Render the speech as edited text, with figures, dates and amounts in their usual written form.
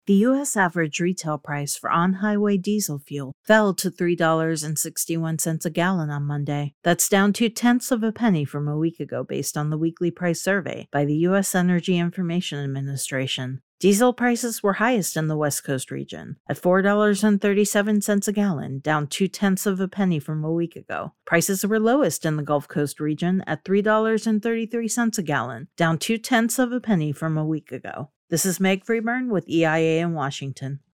The U.S. average retail price for on-highway diesel fuel fell to $3.61 a gallon on Monday. That's down 0.2 of a penny from a week ago based on the weekly price survey by the U.S. Energy Information Administration. Diesel prices were highest in the West Coast region at $4.37 a gallon, down 0.2 of a penny from a week ago. Prices were lowest in the Gulf Coast region at $3.33 a gallon, down 0.2 of a penny from a week ago. This is Meg Freeburn with EIA in Washington.